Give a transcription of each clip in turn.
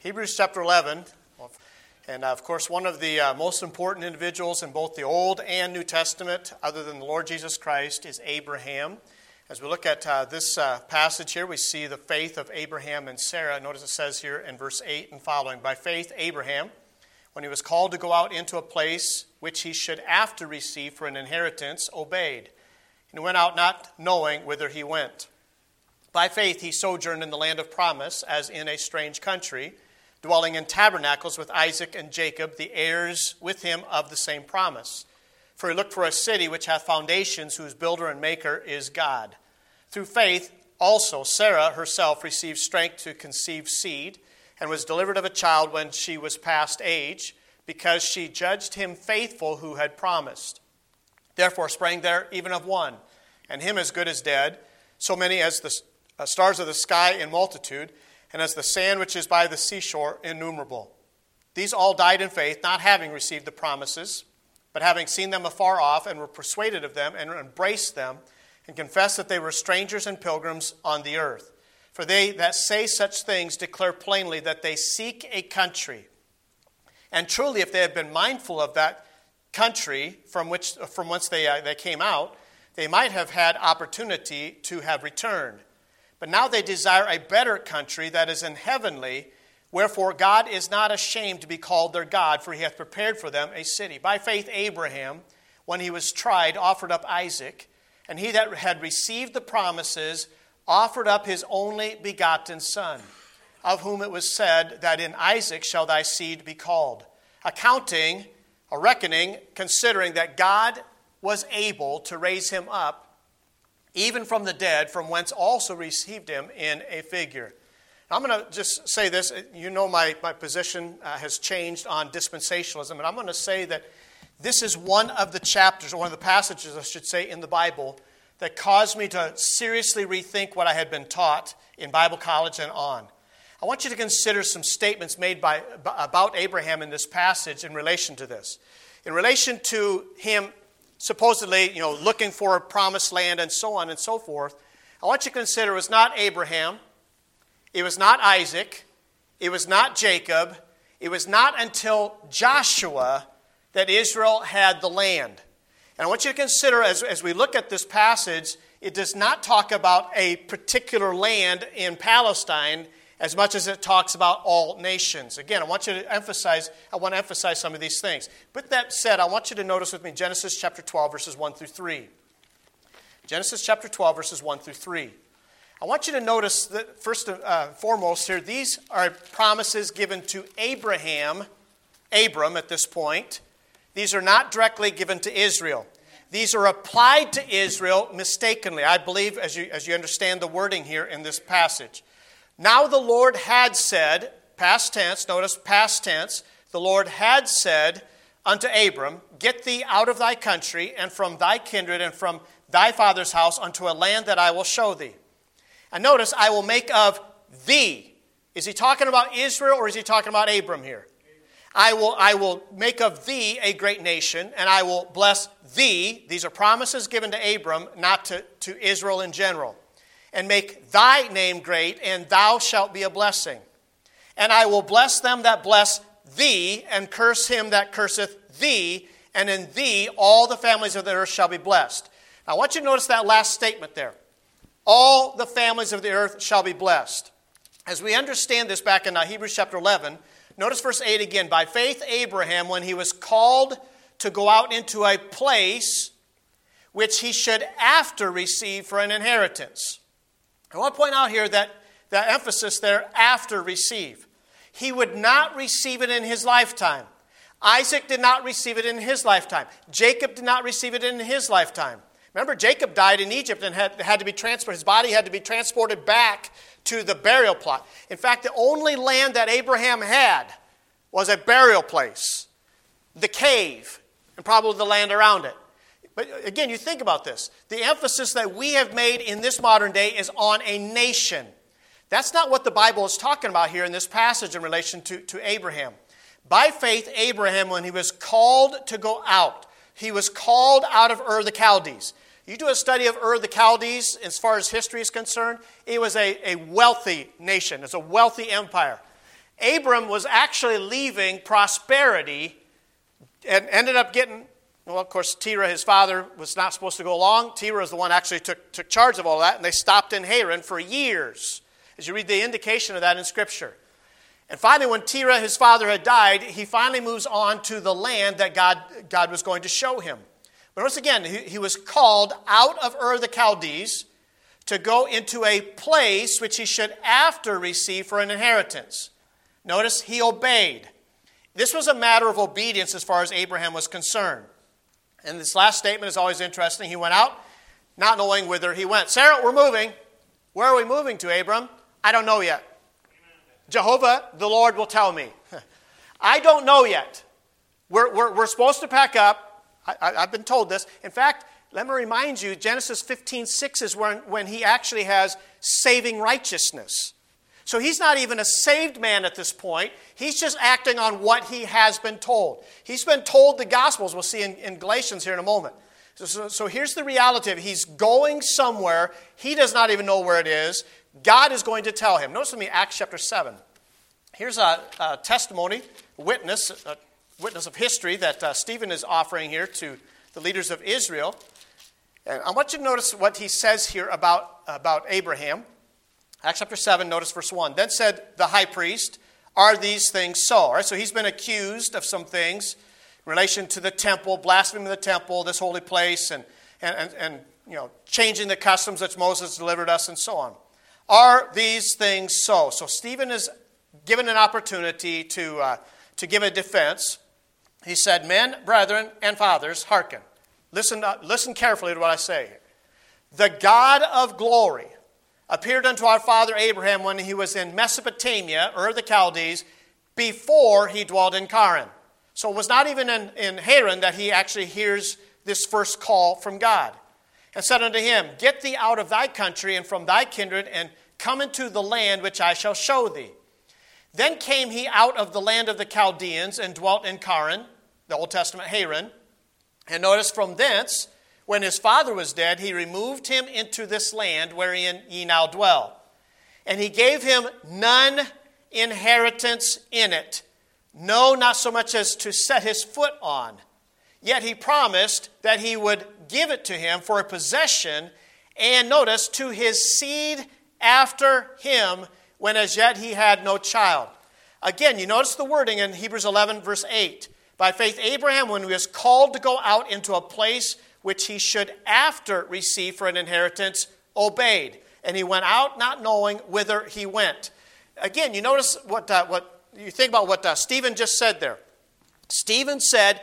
Hebrews chapter 11, and of course one of the most important individuals in both the Old and New Testament, other than the Lord Jesus Christ, is Abraham. As we look at this passage here, we see the faith of Abraham and Sarah. Notice it says here in verse 8 and following, by faith Abraham, when he was called to go out into a place which he should after receive for an inheritance, obeyed, and went out not knowing whither he went. By faith he sojourned in the land of promise, as in a strange country, dwelling in tabernacles with Isaac and Jacob, the heirs with him of the same promise. For he looked for a city which hath foundations, whose builder and maker is God. Through faith also Sarah herself received strength to conceive seed, and was delivered of a child when she was past age, because she judged him faithful who had promised. Therefore sprang there even of one, and him as good as dead, so many as the stars of the sky in multitude, and as the sand which is by the seashore innumerable. These all died in faith, not having received the promises, but having seen them afar off, and were persuaded of them, and embraced them, and confessed that they were strangers and pilgrims on the earth. For they that say such things declare plainly that they seek a country. And truly, if they had been mindful of that country from whence they came out, they might have had opportunity to have returned. But now they desire a better country, that is in heavenly. Wherefore God is not ashamed to be called their God, for he hath prepared for them a city. By faith Abraham, when he was tried, offered up Isaac, and he that had received the promises offered up his only begotten son, of whom it was said that in Isaac shall thy seed be called, reckoning, considering that God was able to raise him up even from the dead, from whence also received him in a figure. Now, I'm going to just say this. You know my position has changed on dispensationalism, and I'm going to say that this is one of the chapters, or one of the passages, I should say, in the Bible that caused me to seriously rethink what I had been taught in Bible college and on. I want you to consider some statements made about Abraham in this passage in relation to this. In relation to him supposedly, looking for a promised land and so on and so forth, I want you to consider it was not Abraham, it was not Isaac, it was not Jacob, it was not until Joshua that Israel had the land. And I want you to consider, as we look at this passage, it does not talk about a particular land in Palestine as much as it talks about all nations. Again, I want to emphasize some of these things. With that said, I want you to notice with me Genesis chapter 12, verses 1 through 3. Genesis chapter 12, verses 1 through 3. I want you to notice that first and foremost here, these are promises given to Abram at this point. These are not directly given to Israel. These are applied to Israel mistakenly, I believe, as you understand the wording here in this passage. Now the Lord had said, past tense, notice past tense, the Lord had said unto Abram, get thee out of thy country and from thy kindred and from thy father's house unto a land that I will show thee. And notice, I will make of thee. Is he talking about Israel or is he talking about Abram here? I will make of thee a great nation, and I will bless thee. These are promises given to Abram, not to Israel in general. And make thy name great, and thou shalt be a blessing. And I will bless them that bless thee, and curse him that curseth thee, and in thee all the families of the earth shall be blessed. Now I want you to notice that last statement there. All the families of the earth shall be blessed. As we understand this back in Hebrews chapter 11, notice verse 8 again. By faith Abraham, when he was called to go out into a place which he should after receive for an inheritance. I want to point out here that emphasis there, after receive. He would not receive it in his lifetime. Isaac did not receive it in his lifetime. Jacob did not receive it in his lifetime. Remember, Jacob died in Egypt and had to be transported. His body had to be transported back to the burial plot. In fact, the only land that Abraham had was a burial place, the cave, and probably the land around it. But again, you think about this. The emphasis that we have made in this modern day is on a nation. That's not what the Bible is talking about here in this passage in relation to Abraham. By faith, Abraham, when he was called to go out, he was called out of Ur the Chaldees. You do a study of Ur the Chaldees, as far as history is concerned, it was a wealthy nation. It's a wealthy empire. Abram was actually leaving prosperity and ended up getting, well, of course, Terah, his father, was not supposed to go along. Terah is the one actually took charge of all that, and they stopped in Haran for years, as you read the indication of that in Scripture. And finally, when Terah, his father, had died, he finally moves on to the land that God was going to show him. But once again, he was called out of Ur of the Chaldees to go into a place which he should after receive for an inheritance. Notice, he obeyed. This was a matter of obedience as far as Abraham was concerned. And this last statement is always interesting. He went out, not knowing whither he went. Sarah, we're moving. Where are we moving to, Abram? I don't know yet. Jehovah, the Lord, will tell me. I don't know yet. We're supposed to pack up. I've been told this. In fact, let me remind you, Genesis 15:6 is when he actually has saving righteousness. So he's not even a saved man at this point. He's just acting on what he has been told. He's been told the Gospels. We'll see in Galatians here in a moment. So here's the reality of it. He's going somewhere. He does not even know where it is. God is going to tell him. Notice with me Acts chapter 7. Here's a testimony, a witness of history that Stephen is offering here to the leaders of Israel. And I want you to notice what he says here about Abraham. Acts chapter 7, notice verse 1. Then said the high priest, are these things so? All right, so he's been accused of some things in relation to the temple, blaspheming the temple, this holy place, and changing the customs that Moses delivered us, and so on. Are these things so? So Stephen is given an opportunity to give a defense. He said, men, brethren, and fathers, hearken. Listen carefully to what I say. The God of glory appeared unto our father Abraham when he was in Mesopotamia, Ur of the Chaldees, before he dwelt in Charan. So it was not even in Haran that he actually hears this first call from God. And said unto him, get thee out of thy country and from thy kindred, and come into the land which I shall show thee. Then came he out of the land of the Chaldeans and dwelt in Charan, the Old Testament Haran. And notice from thence, when his father was dead, he removed him into this land wherein ye now dwell. And he gave him none inheritance in it, no, not so much as to set his foot on. Yet he promised that he would give it to him for a possession, and notice, to his seed after him, when as yet he had no child. Again, you notice the wording in Hebrews 11, verse 8. By faith, Abraham, when he was called to go out into a place which he should after receive for an inheritance, obeyed. And he went out not knowing whither he went. Again, you notice what you think about what Stephen just said there. Stephen said,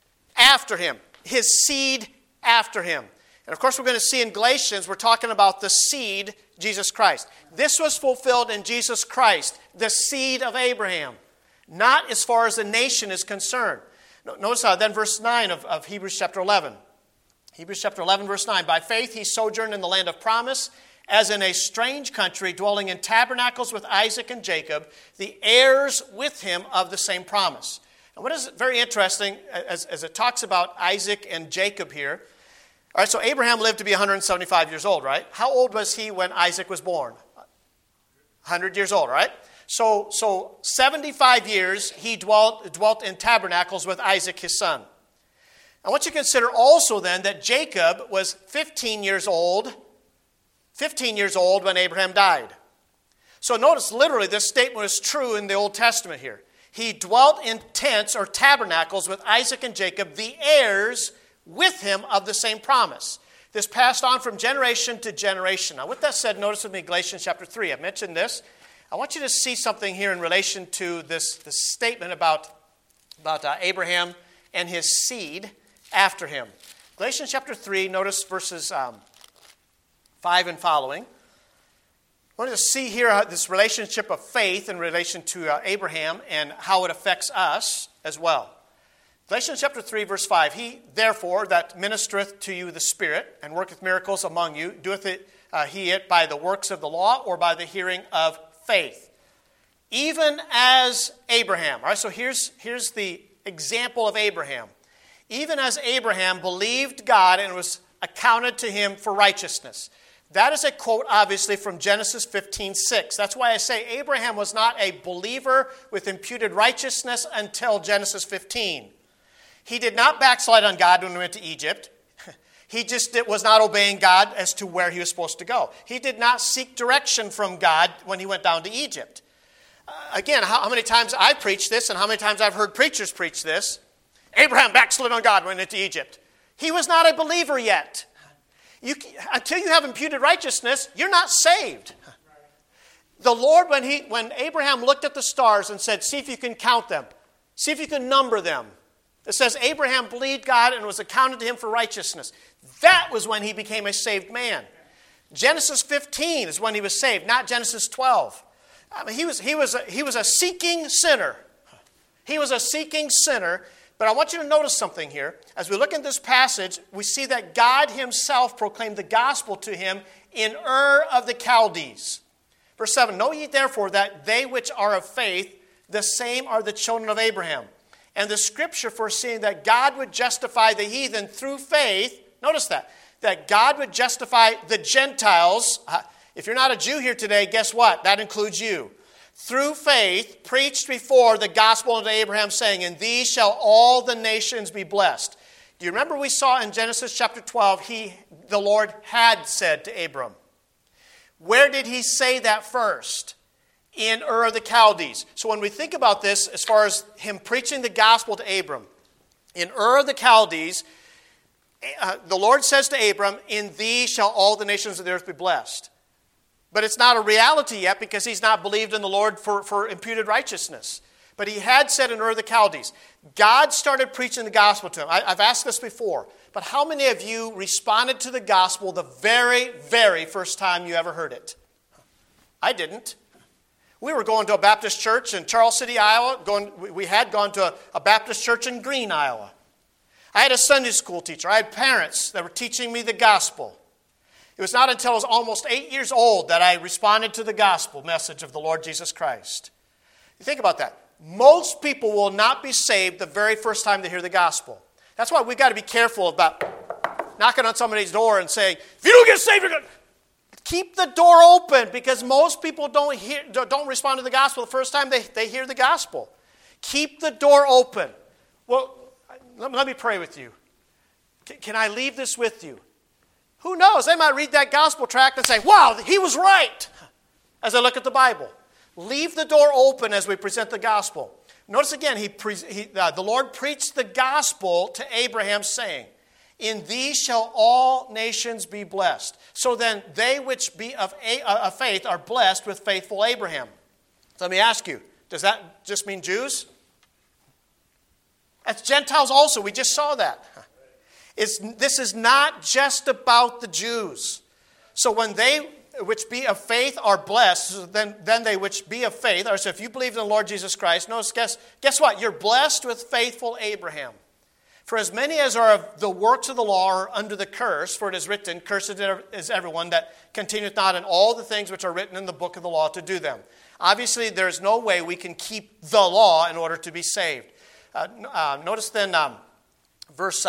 after him, his seed after him. And of course, we're going to see in Galatians, we're talking about the seed, Jesus Christ. This was fulfilled in Jesus Christ, the seed of Abraham, not as far as the nation is concerned. Notice then verse 9 of Hebrews chapter 11. Hebrews chapter 11, verse 9. By faith he sojourned in the land of promise, as in a strange country, dwelling in tabernacles with Isaac and Jacob, the heirs with him of the same promise. And what is very interesting, as it talks about Isaac and Jacob here, all right, so Abraham lived to be 175 years old, right? How old was he when Isaac was born? 100 years old, right? So 75 years he dwelt in tabernacles with Isaac, his son. I want you to consider also then that Jacob was 15 years old when Abraham died. So notice literally this statement is true in the Old Testament here. He dwelt in tents or tabernacles with Isaac and Jacob, the heirs with him of the same promise. This passed on from generation to generation. Now with that said, notice with me Galatians chapter 3. I've mentioned this. I want you to see something here in relation to this statement about Abraham and his seed after him. Galatians chapter 3, notice verses 5 and following. I want to see here this relationship of faith in relation to Abraham and how it affects us as well. Galatians chapter 3, verse 5. He, therefore, that ministereth to you the Spirit and worketh miracles among you, doeth he it by the works of the law or by the hearing of faith? Even as Abraham. All right, so here's the example of Abraham. Even as Abraham believed God and was accounted to him for righteousness. That is a quote, obviously, from Genesis 15:6. That's why I say Abraham was not a believer with imputed righteousness until Genesis 15. He did not backslide on God when he went to Egypt. He just was not obeying God as to where he was supposed to go. He did not seek direction from God when he went down to Egypt. Again, how many times I've preached this and how many times I've heard preachers preach this. Abraham backslid on God when he went to Egypt. He was not a believer yet. Until you have imputed righteousness, you're not saved. The Lord, when Abraham looked at the stars and said, see if you can count them. See if you can number them. It says Abraham believed God and was accounted to him for righteousness. That was when he became a saved man. Genesis 15 is when he was saved, not Genesis 12. I mean, he was a seeking sinner. He was a seeking sinner. But I want you to notice something here. As we look at this passage, we see that God himself proclaimed the gospel to him in Ur of the Chaldees. Verse 7, know ye therefore that they which are of faith, the same are the children of Abraham. And the scripture foreseeing that God would justify the heathen through faith, notice that God would justify the Gentiles. If you're not a Jew here today, guess what? That includes you. Through faith, preached before the gospel unto Abraham, saying, in these shall all the nations be blessed. Do you remember we saw in Genesis chapter 12, the Lord had said to Abram. Where did he say that first? In Ur of the Chaldees. So when we think about this, as far as him preaching the gospel to Abram, in Ur of the Chaldees, the Lord says to Abram, in these shall all the nations of the earth be blessed. But it's not a reality yet because he's not believed in the Lord for imputed righteousness. But he had said in Ur of the Chaldees, God started preaching the gospel to him. I've asked this before, but how many of you responded to the gospel the very, very first time you ever heard it? I didn't. We were going to a Baptist church in Charles City, Iowa. We had gone to a Baptist church in Greene, Iowa. I had a Sunday school teacher. I had parents that were teaching me the gospel. It was not until I was almost 8 years old that I responded to the gospel message of the Lord Jesus Christ. You think about that. Most people will not be saved the very first time they hear the gospel. That's why we've got to be careful about knocking on somebody's door and saying, if you don't get saved, you're going to... Keep the door open because most people don't respond to the gospel the first time they hear the gospel. Keep the door open. Well, let me pray with you. Can I leave this with you? Who knows? They might read that gospel tract and say, wow, he was right, as I look at the Bible. Leave the door open as we present the gospel. Notice again, the Lord preached the gospel to Abraham, saying, in these shall all nations be blessed. So then they which be of faith are blessed with faithful Abraham. So let me ask you, does that just mean Jews? That's Gentiles also. We just saw that. This is not just about the Jews. So when they which be of faith are blessed, then they which be of faith, or so if you believe in the Lord Jesus Christ, notice, guess what? You're blessed with faithful Abraham. For as many as are of the works of the law are under the curse, for it is written, cursed is everyone that continueth not in all the things which are written in the book of the law to do them. Obviously, there's no way we can keep the law in order to be saved. Notice then verse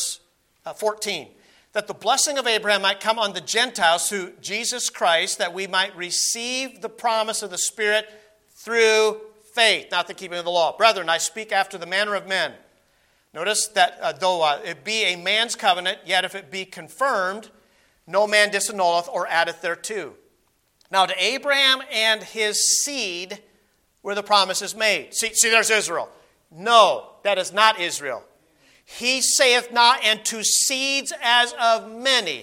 14, that the blessing of Abraham might come on the Gentiles through Jesus Christ, that we might receive the promise of the Spirit through faith, not the keeping of the law. Brethren, I speak after the manner of men. Notice that though it be a man's covenant, yet if it be confirmed, no man disannulleth or addeth thereto. Now to Abraham and his seed were the promises made. See, there's Israel. No, that is not Israel. He saith not, and to seeds as of many,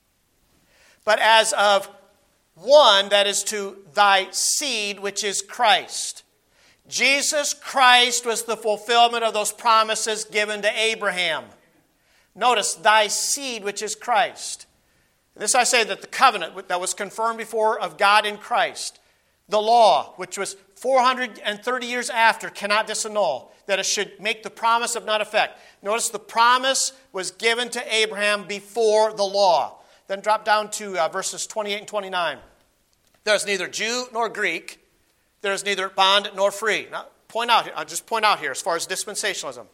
but as of one, that is to thy seed, which is Christ. Jesus Christ was the fulfillment of those promises given to Abraham. Notice, thy seed, which is Christ. This I say that the covenant that was confirmed before of God in Christ, the law, which was 430 years after, cannot disannul, that it should make the promise of none effect. Notice the promise was given to Abraham before the law. Then drop down to verses 28 and 29. There is neither Jew nor Greek. There is neither bond nor free. Now, I'll just point out here as far as dispensationalism.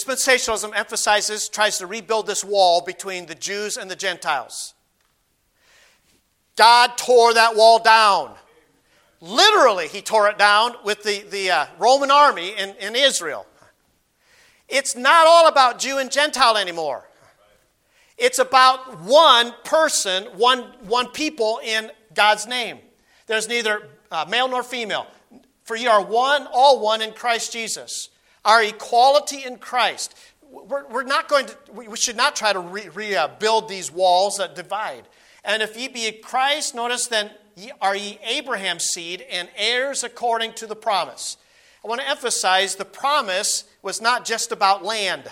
Dispensationalism tries to rebuild this wall between the Jews and the Gentiles. God tore that wall down. Literally, he tore it down with the Roman army in Israel. It's not all about Jew and Gentile anymore. It's about one person, one people in God's name. There's neither male nor female. For you are one, all one in Christ Jesus. Our equality in Christ. We should not try to rebuild these walls that divide. And if ye be Christ, notice then, are ye Abraham's seed and heirs according to the promise. I want to emphasize the promise was not just about land.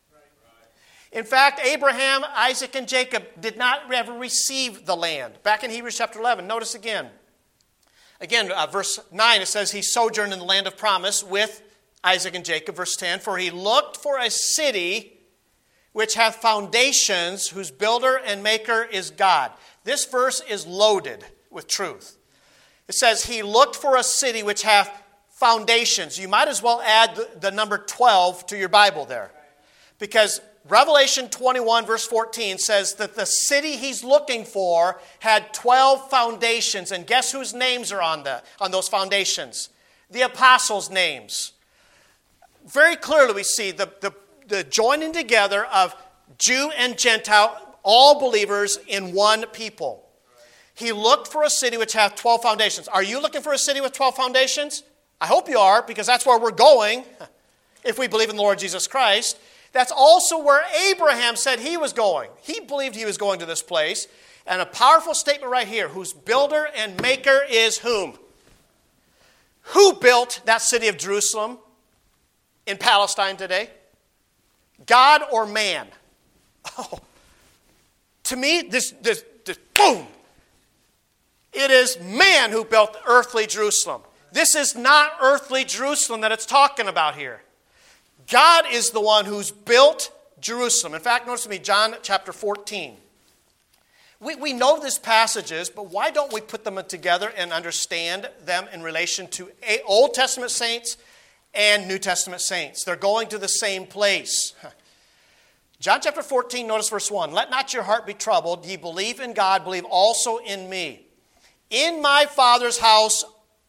In fact, Abraham, Isaac, and Jacob did not ever receive the land. Back in Hebrews chapter 11, notice again. Again, verse 9, it says, he sojourned in the land of promise with Isaac and Jacob. Verse 10, for he looked for a city which hath foundations, whose builder and maker is God. This verse is loaded with truth. It says, he looked for a city which hath foundations. You might as well add the number 12 to your Bible there. Because Revelation 21 verse 14 says that the city he's looking for had 12 foundations. And guess whose names are on those foundations? The apostles' names. Very clearly we see the joining together of Jew and Gentile, all believers in one people. He looked for a city which hath 12 foundations. Are you looking for a city with 12 foundations? I hope you are, because that's where we're going if we believe in the Lord Jesus Christ. That's also where Abraham said he was going. He believed he was going to this place. And a powerful statement right here, whose builder and maker is whom? Who built that city of Jerusalem in Palestine today? God or man? Oh, to me, this boom. It is man who built earthly Jerusalem. This is not earthly Jerusalem that it's talking about here. God is the one who's built Jerusalem. In fact, notice with me, John chapter 14. We know these passages, but why don't we put them together and understand them in relation to Old Testament saints and New Testament saints? They're going to the same place. John chapter 14, notice verse 1. Let not your heart be troubled. Ye believe in God, believe also in me. In my Father's house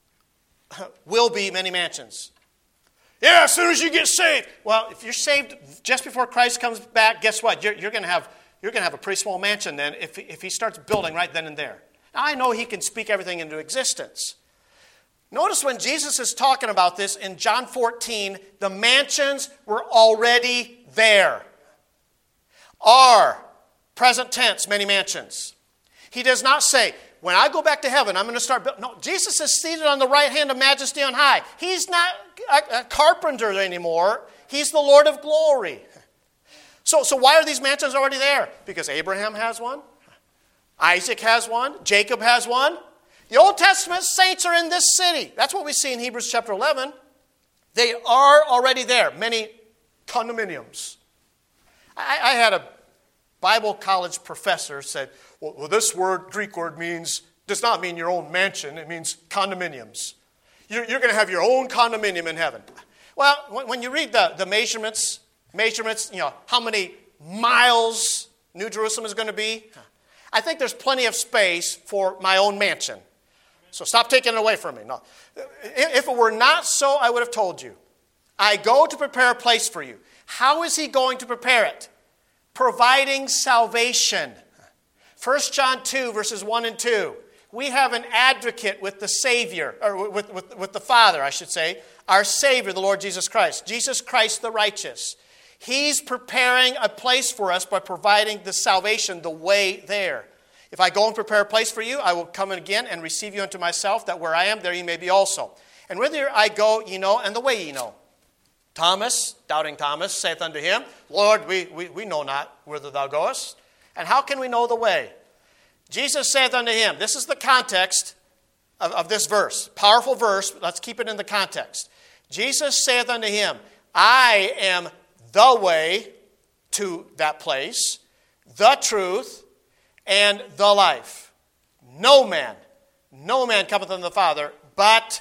will be many mansions. Yeah, as soon as you get saved. Well, if you're saved just before Christ comes back, guess what? You're going to have a pretty small mansion then if he starts building right then and there. Now, I know he can speak everything into existence. Notice when Jesus is talking about this in John 14, the mansions were already there. Are, present tense, many mansions. He does not say, when I go back to heaven, I'm going to start building. No, Jesus is seated on the right hand of majesty on high. He's not a carpenter anymore. He's the Lord of glory. So why are these mansions already there? Because Abraham has one. Isaac has one. Jacob has one. The Old Testament saints are in this city. That's what we see in Hebrews chapter 11. They are already there. Many condominiums. I had a Bible college professor said, well, this word, Greek word, does not mean your own mansion. It means condominiums. You're going to have your own condominium in heaven. Well, when you read the measurements, how many miles New Jerusalem is going to be, I think there's plenty of space for my own mansion. So stop taking it away from me. No. If it were not so, I would have told you. I go to prepare a place for you. How is he going to prepare it? Providing salvation. 1 John 2, verses 1 and 2. We have an advocate with the Savior, or with the Father, I should say. Our Savior, the Lord Jesus Christ. Jesus Christ the righteous. He's preparing a place for us by providing the salvation, the way there. If I go and prepare a place for you, I will come again and receive you unto myself, that where I am, there ye may be also. And whither I go, ye know, and the way ye know. Thomas, doubting Thomas, saith unto him, Lord, we know not whither thou goest, and how can we know the way? Jesus saith unto him, this is the context of this verse, powerful verse, let's keep it in the context. Jesus saith unto him, I am the way to that place, the truth, and the life. No man cometh unto the Father, but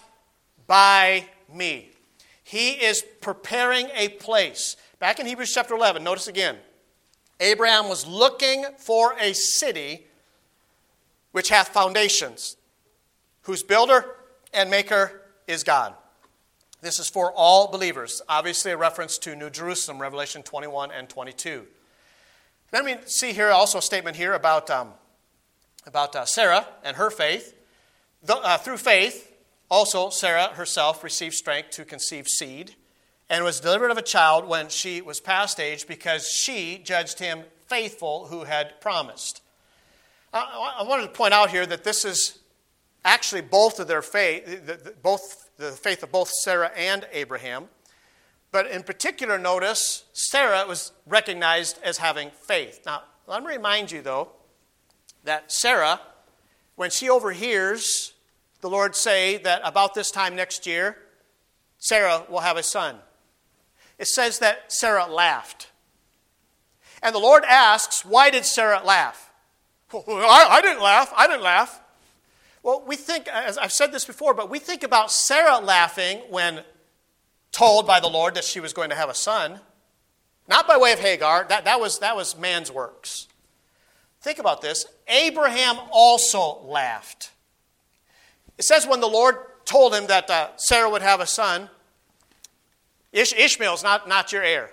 by me. He is preparing a place. Back in Hebrews chapter 11, notice again. Abraham was looking for a city which hath foundations, whose builder and maker is God. This is for all believers. Obviously a reference to New Jerusalem, Revelation 21 and 22. Then we see here also a statement here about Sarah and her faith. Through faith, also Sarah herself received strength to conceive seed and was delivered of a child when she was past age because she judged him faithful who had promised. I wanted to point out here that this is actually both of their faith, the faith of both Sarah and Abraham. But in particular, notice Sarah was recognized as having faith. Now, let me remind you, though, that Sarah, when she overhears the Lord say that about this time next year, Sarah will have a son, it says that Sarah laughed. And the Lord asks, why did Sarah laugh? I didn't laugh. Well, we think, as I've said this before, but we think about Sarah laughing when told by the Lord that she was going to have a son. Not by way of Hagar. That was man's works. Think about this. Abraham also laughed. It says when the Lord told him that Sarah would have a son, Ishmael is not your heir.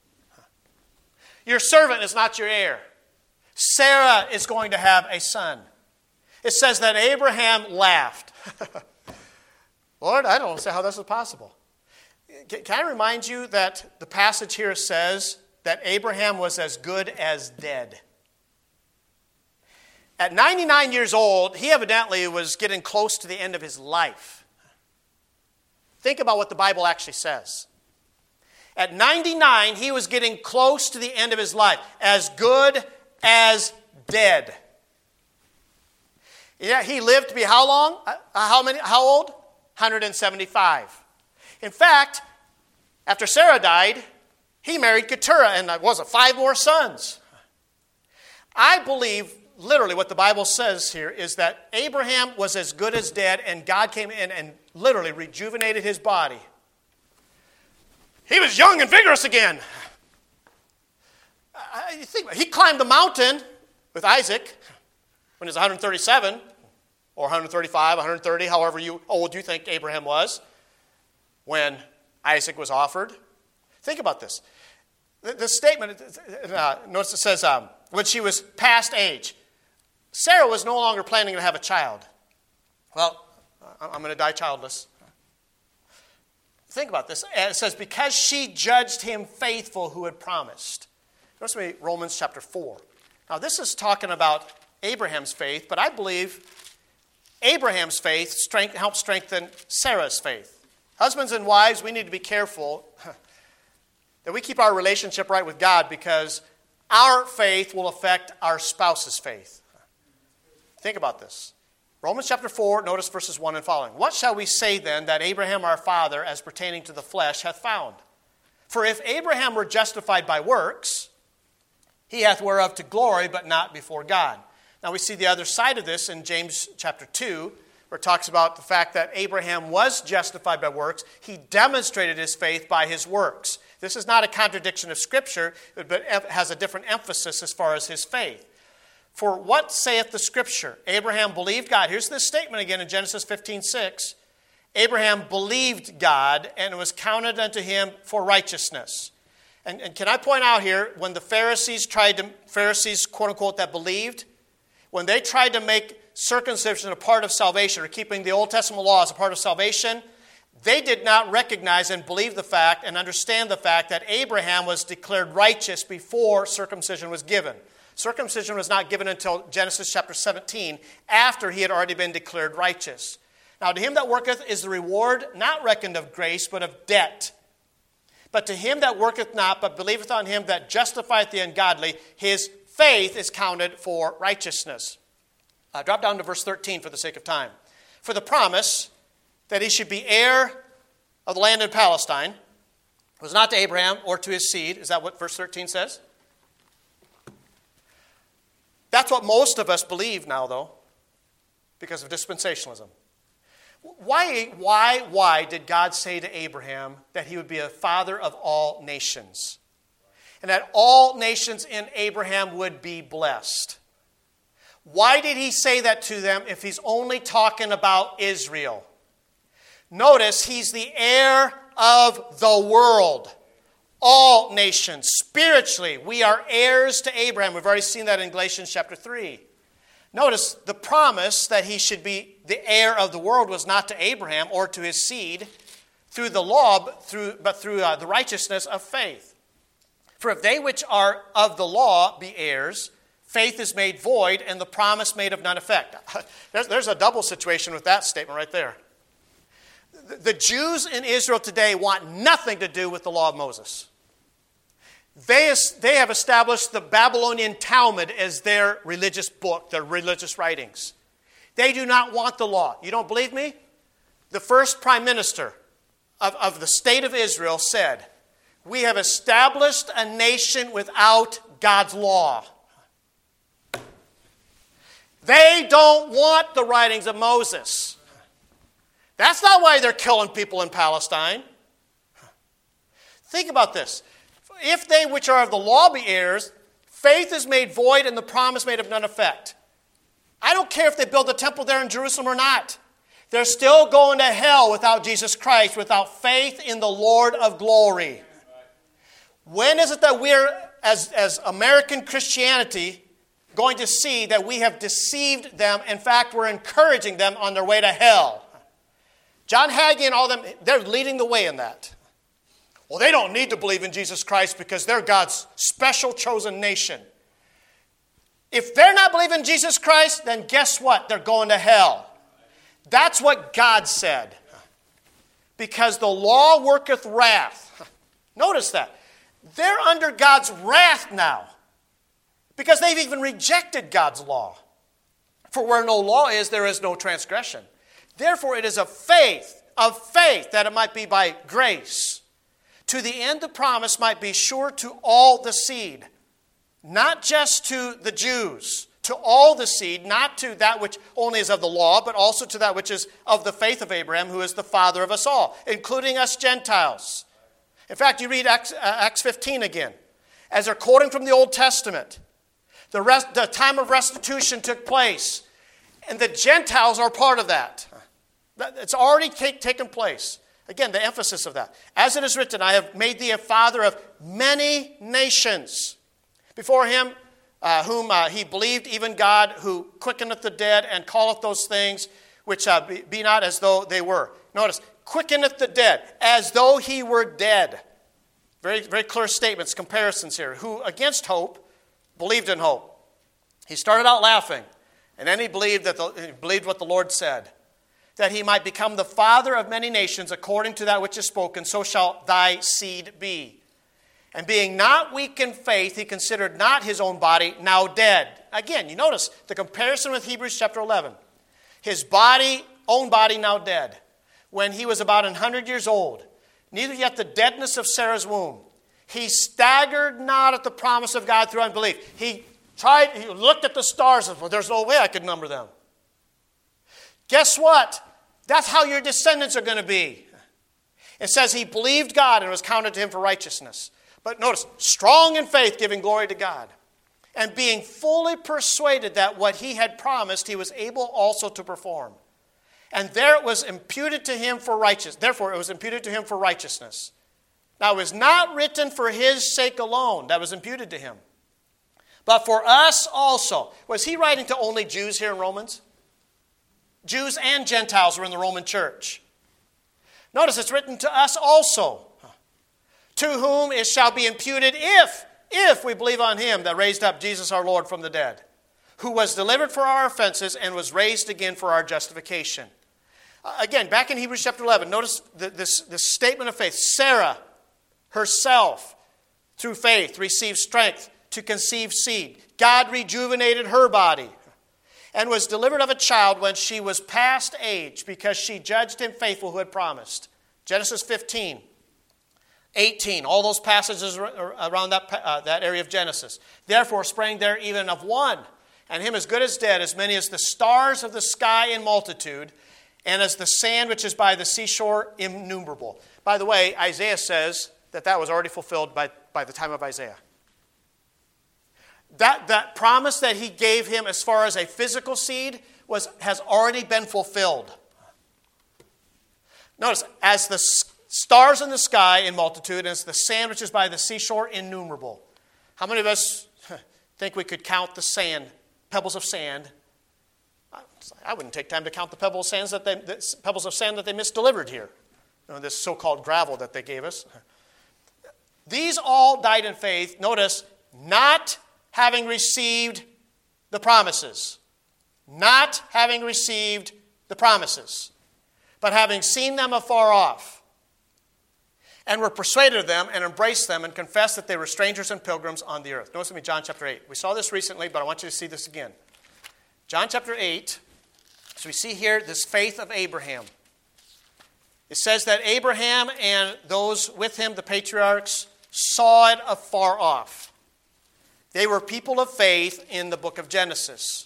Your servant is not your heir. Sarah is going to have a son. It says that Abraham laughed. Lord, I don't see how this is possible. Can I remind you that the passage here says that Abraham was as good as dead? At 99 years old, he evidently was getting close to the end of his life. Think about what the Bible actually says. At 99, he was getting close to the end of his life, as good as dead. Yeah, he lived to be how long? How old? 175. In fact, after Sarah died, he married Keturah and was it 5 more sons. I believe literally what the Bible says here is that Abraham was as good as dead and God came in and literally rejuvenated his body. He was young and vigorous again. He climbed the mountain with Isaac when he was 137 or 135, 130, however old you think Abraham was when Isaac was offered. Think about this. The statement, notice it says, when she was past age. Sarah was no longer planning to have a child. Well, I'm going to die childless. Think about this. It says, because she judged him faithful who had promised. Notice me Romans chapter 4. Now, this is talking about Abraham's faith, but I believe Abraham's faith helped strengthen Sarah's faith. Husbands and wives, we need to be careful that we keep our relationship right with God because our faith will affect our spouse's faith. Think about this. Romans chapter 4, notice verses 1 and following. What shall we say then that Abraham our father, as pertaining to the flesh, hath found? For if Abraham were justified by works, he hath whereof to glory, but not before God. Now we see the other side of this in James chapter 2, where it talks about the fact that Abraham was justified by works. He demonstrated his faith by his works. This is not a contradiction of Scripture, but has a different emphasis as far as his faith. For what saith the Scripture? Abraham believed God. Here's this statement again in Genesis 15:6. Abraham believed God, and it was counted unto him for righteousness. And can I point out here, when the Pharisees, quote unquote, that believed, when they tried to make circumcision a part of salvation, or keeping the Old Testament law as a part of salvation, they did not recognize and believe the fact and understand the fact that Abraham was declared righteous before circumcision was given. Circumcision was not given until Genesis chapter 17, after he had already been declared righteous. Now, to him that worketh is the reward not reckoned of grace, but of debt. But to him that worketh not, but believeth on him that justifieth the ungodly, his faith is counted for righteousness. Drop down to verse 13 for the sake of time. For the promise that he should be heir of the land in Palestine was not to Abraham or to his seed. Is that what verse 13 says? That's what most of us believe now, though, because of dispensationalism. Why did God say to Abraham that he would be a father of all nations? And that all nations in Abraham would be blessed? Why did he say that to them if he's only talking about Israel? Notice he's the heir of the world. All nations. Spiritually, we are heirs to Abraham. We've already seen that in Galatians chapter 3. Notice the promise that he should be the heir of the world was not to Abraham or to his seed through the law, but through the righteousness of faith. For if they which are of the law be heirs, faith is made void, and the promise made of none effect. There's a double situation with that statement right there. The Jews in Israel today want nothing to do with the law of Moses. They have established the Babylonian Talmud as their religious book, their religious writings. They do not want the law. You don't believe me? The first prime minister of the state of Israel said, "We have established a nation without God's law." They don't want the writings of Moses. That's not why they're killing people in Palestine. Think about this. If they which are of the law be heirs, faith is made void and the promise made of none effect. I don't care if they build a temple there in Jerusalem or not. They're still going to hell without Jesus Christ, without faith in the Lord of glory. When is it that we're, as American Christianity, going to see that we have deceived them? In fact, we're encouraging them on their way to hell. John Hagee and all them, they're leading the way in that. Well, they don't need to believe in Jesus Christ because they're God's special chosen nation. If they're not believing in Jesus Christ, then guess what? They're going to hell. That's what God said. Because the law worketh wrath. Notice that. They're under God's wrath now. Because they've even rejected God's law. For where no law is, there is no transgression. Therefore, it is of faith, that it might be by grace, to the end the promise might be sure to all the seed, not just to the Jews, to all the seed, not to that which only is of the law, but also to that which is of the faith of Abraham, who is the father of us all, including us Gentiles. In fact, you read Acts 15 again. As they're quoting from the Old Testament, the time of restitution took place, and the Gentiles are part of that. It's already taken place. Again, the emphasis of that. As it is written, I have made thee a father of many nations. Before him, whom he believed, even God, who quickeneth the dead and calleth those things which be not as though they were. Notice, quickeneth the dead, as though he were dead. Very, very clear statements, comparisons here. Who, against hope, believed in hope. He started out laughing, and then he believed what the Lord said. That he might become the father of many nations, according to that which is spoken, so shall thy seed be. And being not weak in faith, he considered not his own body now dead. Again, you notice the comparison with Hebrews chapter 11. His own body now dead. When he was about 100 years old, neither yet the deadness of Sarah's womb. He staggered not at the promise of God through unbelief. He looked at the stars and said, well, there's no way I could number them. Guess what? That's how your descendants are going to be. It says he believed God and it was counted to him for righteousness. But notice, strong in faith, giving glory to God. And being fully persuaded that what he had promised, he was able also to perform. And there it was imputed to him for righteousness. Therefore, it was imputed to him for righteousness. Now, it was not written for his sake alone that was imputed to him, but for us also. Was he writing to only Jews here in Romans? Jews and Gentiles were in the Roman church. Notice it's written to us also, to whom it shall be imputed if we believe on him that raised up Jesus our Lord from the dead, who was delivered for our offenses and was raised again for our justification. Again, back in Hebrews chapter 11, notice this statement of faith. Sarah herself, through faith, received strength to conceive seed. God rejuvenated her body and was delivered of a child when she was past age because she judged him faithful who had promised. Genesis 15, 18, all those passages around that area of Genesis. Therefore sprang there even of one, and him as good as dead, as many as the stars of the sky in multitude, and as the sand which is by the seashore innumerable. By the way, Isaiah says that was already fulfilled by the time of Isaiah. That promise that he gave him as far as a physical seed has already been fulfilled. Notice, as the stars in the sky in multitude, and as the sand which is by the seashore innumerable. How many of us think we could count the sand, pebbles of sand? I wouldn't take time to count the pebbles of sand that they misdelivered here. This so-called gravel that they gave us. These all died in faith, notice, not having received the promises. Not having received the promises, but having seen them afar off, and were persuaded of them and embraced them and confessed that they were strangers and pilgrims on the earth. Notice with me John chapter 8. We saw this recently, but I want you to see this again. John chapter 8, so we see here this faith of Abraham. It says that Abraham and those with him, the patriarchs, saw it afar off. They were people of faith in the book of Genesis.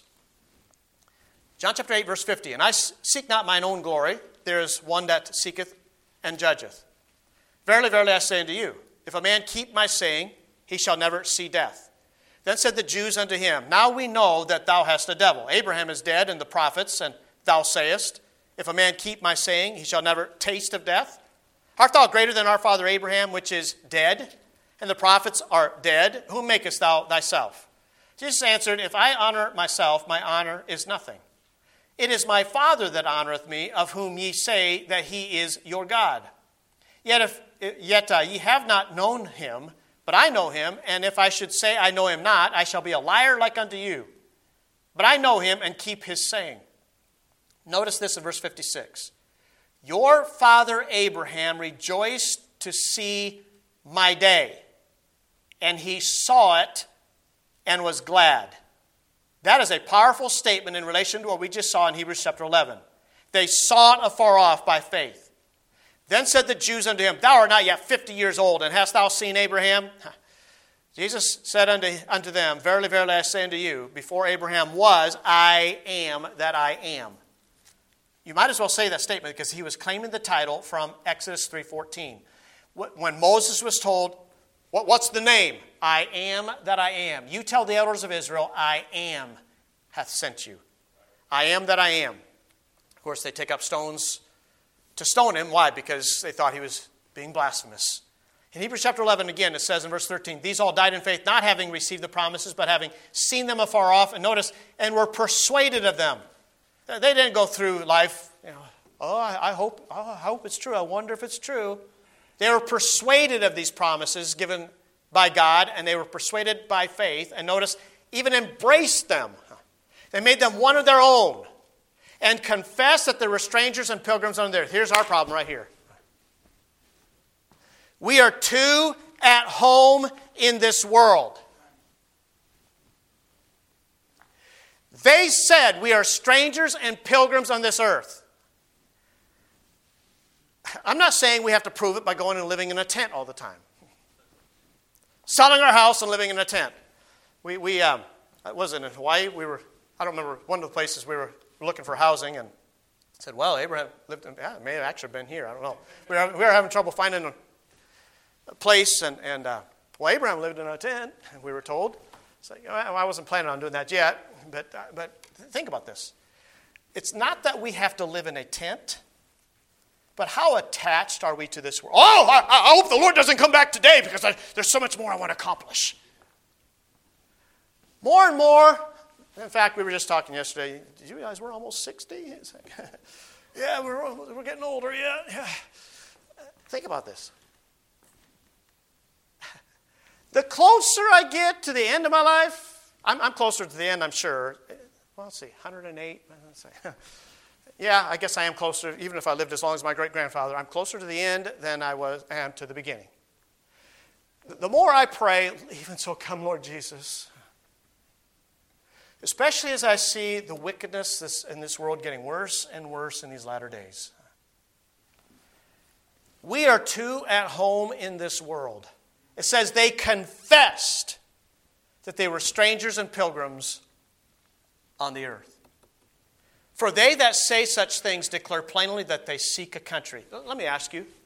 John chapter 8, verse 50. And I seek not mine own glory. There is one that seeketh and judgeth. Verily, verily, I say unto you, if a man keep my saying, he shall never see death. Then said the Jews unto him, now we know that thou hast a devil. Abraham is dead, and the prophets, and thou sayest, if a man keep my saying, he shall never taste of death. Art thou greater than our father Abraham, which is dead? And the prophets are dead. Whom makest thou thyself? Jesus answered, if I honor myself, my honor is nothing. It is my Father that honoreth me, of whom ye say that he is your God. Yet ye have not known him, but I know him, and if I should say I know him not, I shall be a liar like unto you. But I know him and keep his saying. Notice this in verse 56. Your father Abraham rejoiced to see my day, and he saw it and was glad. That is a powerful statement in relation to what we just saw in Hebrews chapter 11. They saw it afar off by faith. Then said the Jews unto him, thou art not yet 50 years old, and hast thou seen Abraham? Jesus said unto them, verily, verily, I say unto you, before Abraham was, I am that I am. You might as well say that statement because he was claiming the title from Exodus 3:14. When Moses was told, what's the name? I am that I am. You tell the elders of Israel, I am hath sent you. I am that I am. Of course, they take up stones to stone him. Why? Because they thought he was being blasphemous. In Hebrews chapter 11, again, it says in verse 13, these all died in faith, not having received the promises, but having seen them afar off, and notice, and were persuaded of them. They didn't go through life, I hope it's true. I wonder if it's true. They were persuaded of these promises given by God, and they were persuaded by faith, and notice, even embraced them. They made them one of their own, and confessed that they were strangers and pilgrims on the earth. Here's our problem right here. We are too at home in this world. They said we are strangers and pilgrims on this earth. I'm not saying we have to prove it by going and living in a tent all the time. Selling our house and living in a tent. We wasn't in Hawaii. I don't remember, one of the places we were looking for housing and said, well, Abraham lived in, it may have actually been here. I don't know. We were having trouble finding a place, and Abraham lived in a tent, and we were told. So, I wasn't planning on doing that yet, but think about this. It's not that we have to live in a tent, but how attached are we to this world? Oh, I hope the Lord doesn't come back today because there's so much more I want to accomplish. More and more. In fact, we were just talking yesterday. Did you realize we're almost 60? It's like, yeah, we're getting older. Yeah. Think about this. The closer I get to the end of my life, I'm closer to the end, I'm sure. Well, let's see, 108. Let's see. Yeah, I guess I am closer, even if I lived as long as my great-grandfather. I'm closer to the end than I am to the beginning. The more I pray, even so come, Lord Jesus. Especially as I see the wickedness in this world getting worse and worse in these latter days. We are too at home in this world. It says they confessed that they were strangers and pilgrims on the earth. For they that say such things declare plainly that they seek a country. Let me ask you,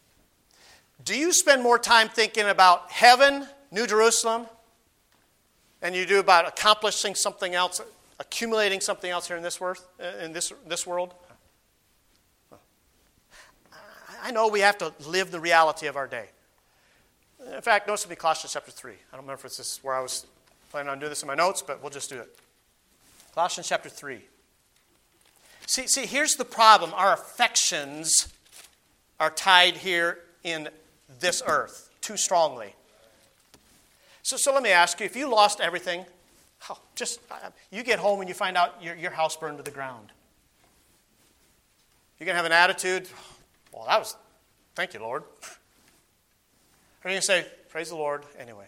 do you spend more time thinking about heaven, New Jerusalem, and you do about accomplishing something else, accumulating something else here in this world? I know we have to live the reality of our day. In fact, notice with me Colossians chapter 3. I don't remember if this is where I was planning on doing this in my notes, but we'll just do it. Colossians chapter 3. See, here's the problem. Our affections are tied here in this earth too strongly. So let me ask you, if you lost everything, you get home and you find out your house burned to the ground. You're going to have an attitude, well, thank you, Lord. Or you're going to say, praise the Lord, anyway.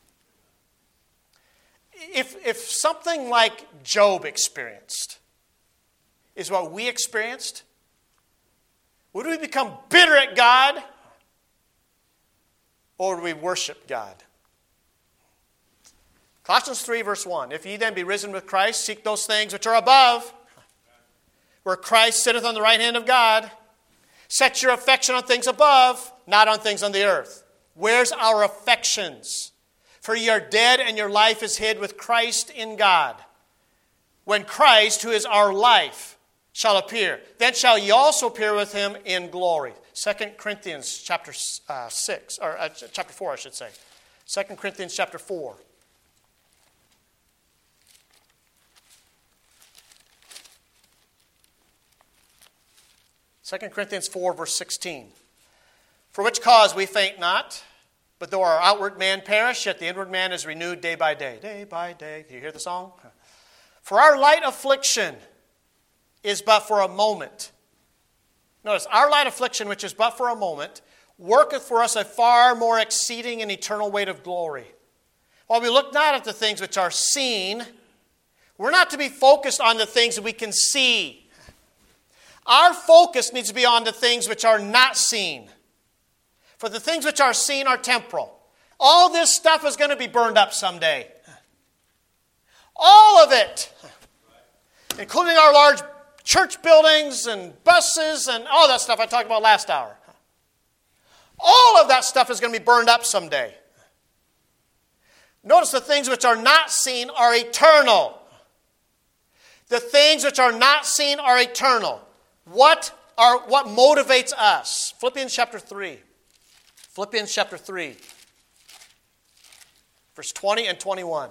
If something like Job experienced is what we experienced, would we become bitter at God? Or would we worship God? Colossians 3, verse 1. If ye then be risen with Christ, seek those things which are above, where Christ sitteth on the right hand of God. Set your affection on things above, not on things on the earth. Where's our affections? For ye are dead, and your life is hid with Christ in God. When Christ, who is our life, shall appear, then shall ye also appear with him in glory. 2 Corinthians chapter 6, or chapter 4, I should say. 2 Corinthians chapter 4. Second Corinthians 4, verse 16. For which cause we faint not, but though our outward man perish, yet the inward man is renewed day by day. Day by day. Do you hear the song? For our light affliction is but for a moment. Notice, our light affliction, which is but for a moment, worketh for us a far more exceeding and eternal weight of glory. While we look not at the things which are seen, we're not to be focused on the things that we can see. Our focus needs to be on the things which are not seen. For the things which are seen are temporal. All this stuff is going to be burned up someday. All of it. Including our large church buildings and buses and all that stuff I talked about last hour. All of that stuff is going to be burned up someday. Notice the things which are not seen are eternal. The things which are not seen are eternal. What motivates us? Philippians chapter 3. Philippians chapter 3. Verse 20 and 21.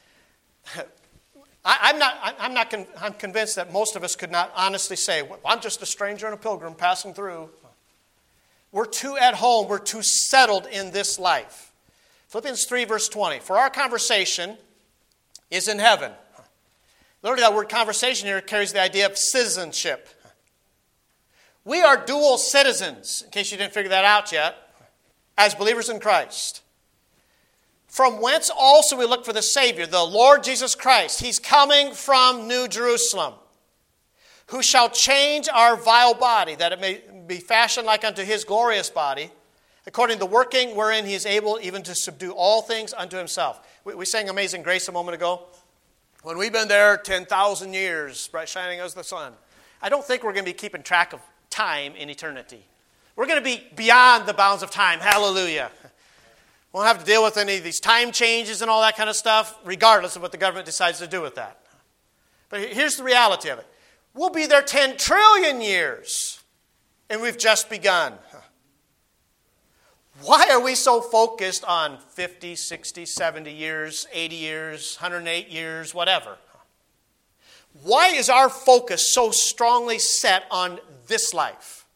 I'm convinced that most of us could not honestly say, well, I'm just a stranger and a pilgrim passing through. We're too at home. We're too settled in this life. Philippians 3, verse 20. For our conversation is in heaven. Literally, that word conversation here carries the idea of citizenship. We are dual citizens, in case you didn't figure that out yet, as believers in Christ. From whence also we look for the Savior, the Lord Jesus Christ. He's coming from New Jerusalem, who shall change our vile body, that it may be fashioned like unto his glorious body, according to the working wherein he is able even to subdue all things unto himself. We sang Amazing Grace a moment ago. When we've been there 10,000 years, bright shining as the sun, I don't think we're going to be keeping track of time in eternity. We're going to be beyond the bounds of time. Hallelujah. We won't have to deal with any of these time changes and all that kind of stuff, regardless of what the government decides to do with that. But here's the reality of it. We'll be there 10 trillion years, and we've just begun. Why are we so focused on 50, 60, 70 years, 80 years, 108 years, whatever? Why is our focus so strongly set on this life?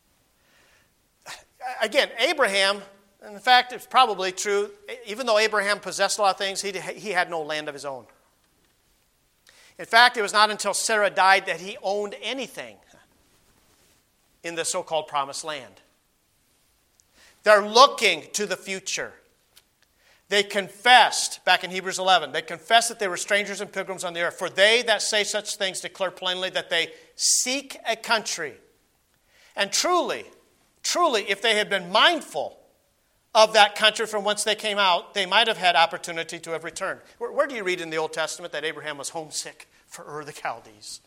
Again, Abraham, in fact, it's probably true, even though Abraham possessed a lot of things, he had no land of his own. In fact, it was not until Sarah died that he owned anything in the so-called promised land. They're looking to the future. They confessed, back in Hebrews 11, they confessed that they were strangers and pilgrims on the earth. For they that say such things declare plainly that they seek a country. And truly, if they had been mindful of that country from whence they came out, they might have had opportunity to have returned. Where do you read in the Old Testament that Abraham was homesick for Ur the Chaldees?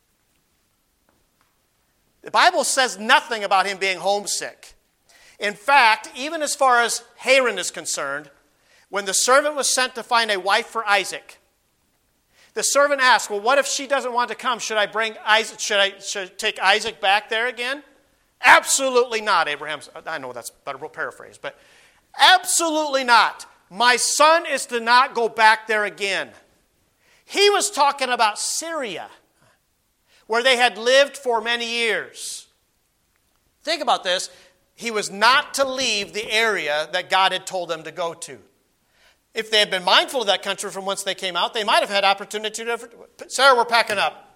The Bible says nothing about him being homesick. In fact, even as far as Haran is concerned, when the servant was sent to find a wife for Isaac, the servant asked, well, what if she doesn't want to come? Should I bring Isaac? Should I take Isaac back there again? Absolutely not, Abraham. I know that's a better paraphrase, but absolutely not. My son is to not go back there again. He was talking about Syria, where they had lived for many years. Think about this. He was not to leave the area that God had told them to go to. If they had been mindful of that country from whence they came out, they might have had opportunity to... Sarah, we're packing up.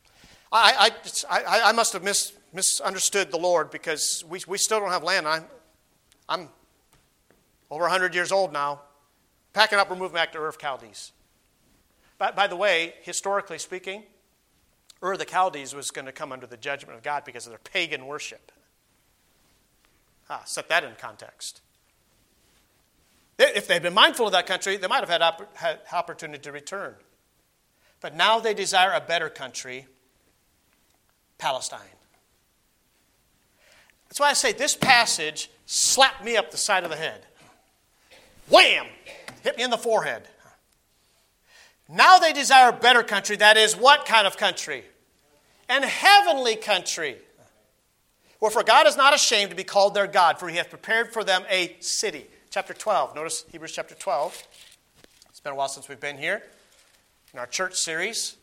I must have misunderstood the Lord because we still don't have land. I'm over 100 years old now. Packing up, we're moving back to Ur of Chaldees. By the way, historically speaking, Ur of the Chaldees was going to come under the judgment of God because of their pagan worship. Set that in context. If they'd been mindful of that country, they might have had opportunity to return. But now they desire a better country, Palestine. That's why I say this passage slapped me up the side of the head. Wham! Hit me in the forehead. Now they desire a better country. That is what kind of country? An heavenly country. Wherefore God is not ashamed to be called their God, for he hath prepared for them a city. Chapter 12. Notice Hebrews chapter 12. It's been a while since we've been here in our church series.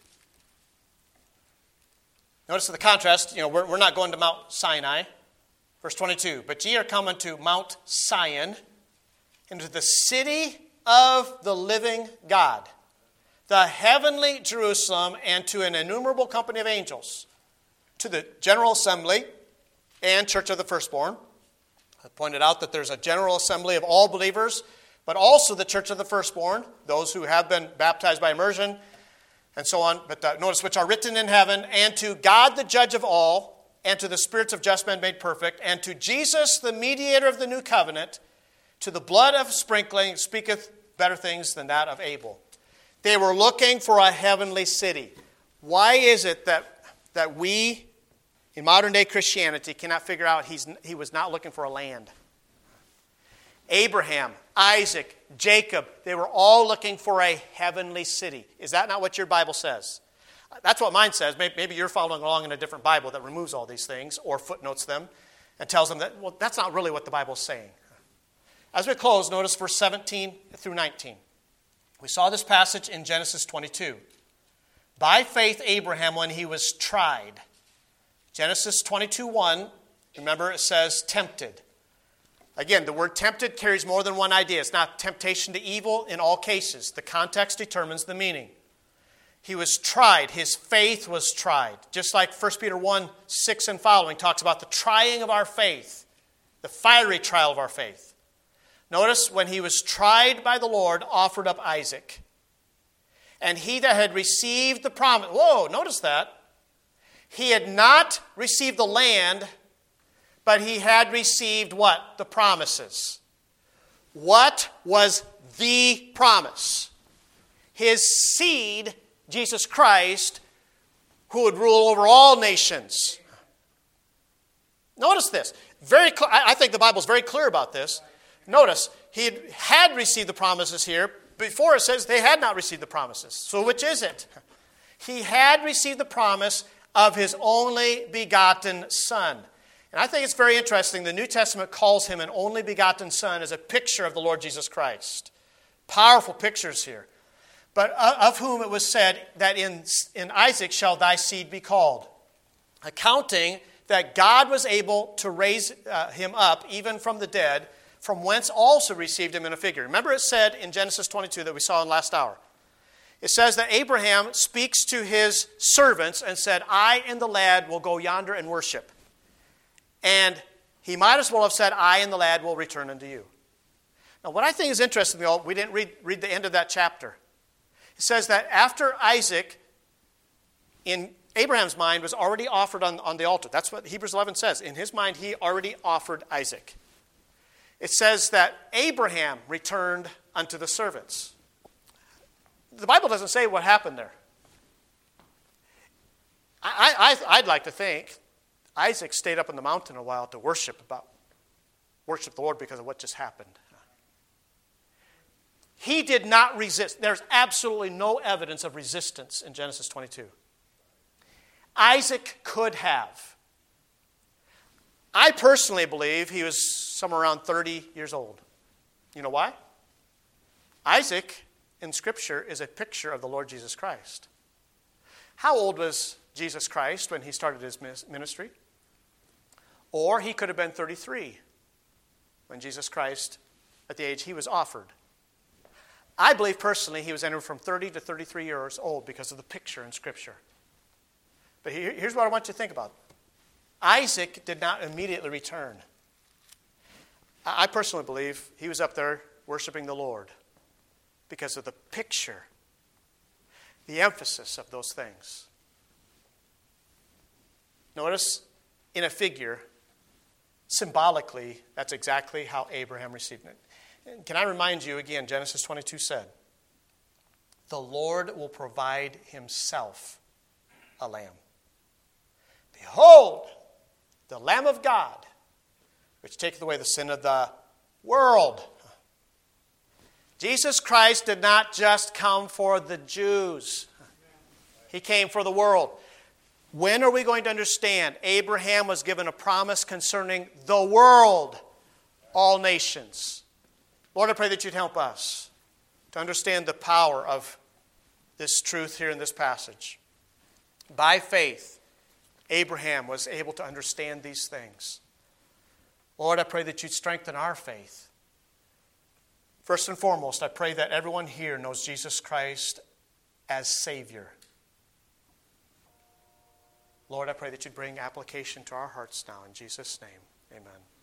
Notice the contrast. We're not going to Mount Sinai. Verse 22. But ye are come unto Mount Sion, into the city of the living God, the heavenly Jerusalem, and to an innumerable company of angels, to the general assembly and church of the firstborn. I pointed out that there's a general assembly of all believers, but also the church of the firstborn, those who have been baptized by immersion, and so on. But notice, which are written in heaven, and to God the judge of all, and to the spirits of just men made perfect, and to Jesus the mediator of the new covenant, to the blood of sprinkling speaketh better things than that of Abel. They were looking for a heavenly city. Why is it that we, in modern-day Christianity, cannot figure out he was not looking for a land? Abraham, Isaac, Jacob, they were all looking for a heavenly city. Is that not what your Bible says? That's what mine says. Maybe you're following along in a different Bible that removes all these things or footnotes them and tells them that, well, that's not really what the Bible's saying. As we close, notice verse 17 through 19. We saw this passage in Genesis 22. By faith, Abraham, when he was tried. Genesis 22:1, remember it says tempted. Again, the word tempted carries more than one idea. It's not temptation to evil in all cases. The context determines the meaning. He was tried. His faith was tried. Just like 1 Peter 1:6 and following talks about the trying of our faith, the fiery trial of our faith. Notice, when he was tried by the Lord, offered up Isaac. And he that had received the promise, notice that. He had not received the land, but he had received what? The promises. What was the promise? His seed, Jesus Christ, who would rule over all nations. Notice this. I think the Bible's very clear about this. Notice, he had received the promises here. Before it says they had not received the promises. So which is it? He had received the promise of his only begotten Son. And I think it's very interesting. The New Testament calls him an only begotten Son as a picture of the Lord Jesus Christ. Powerful pictures here. But of whom it was said that in Isaac shall thy seed be called. Accounting that God was able to raise him up even from the dead, from whence also received him in a figure. Remember it said in Genesis 22 that we saw in last hour. It says that Abraham speaks to his servants and said, I and the lad will go yonder and worship. And he might as well have said, I and the lad will return unto you. Now what I think is interesting, though, we didn't read the end of that chapter. It says that after Isaac, in Abraham's mind, was already offered on the altar. That's what Hebrews 11 says. In his mind, he already offered Isaac. It says that Abraham returned unto the servants. The Bible doesn't say what happened there. I'd like to think Isaac stayed up on the mountain a while to worship the Lord because of what just happened. He did not resist. There's absolutely no evidence of resistance in Genesis 22. Isaac could have. I personally believe he was somewhere around 30 years old. You know why? Isaac in Scripture is a picture of the Lord Jesus Christ. How old was Jesus Christ when he started his ministry? Or he could have been 33 when Jesus Christ, at the age he was offered. I believe personally he was anywhere from 30 to 33 years old because of the picture in Scripture. But here's what I want you to think about. Isaac did not immediately return. I personally believe he was up there worshiping the Lord because of the picture, the emphasis of those things. Notice, in a figure, symbolically, that's exactly how Abraham received it. And can I remind you again, Genesis 22 said, the Lord will provide himself a lamb. Behold, the Lamb of God, which taketh away the sin of the world. Jesus Christ did not just come for the Jews. He came for the world. When are we going to understand? Abraham was given a promise concerning the world, all nations. Lord, I pray that you'd help us to understand the power of this truth here in this passage. By faith, Abraham was able to understand these things. Lord, I pray that you'd strengthen our faith. First and foremost, I pray that everyone here knows Jesus Christ as Savior. Lord, I pray that you'd bring application to our hearts now. In Jesus' name, amen.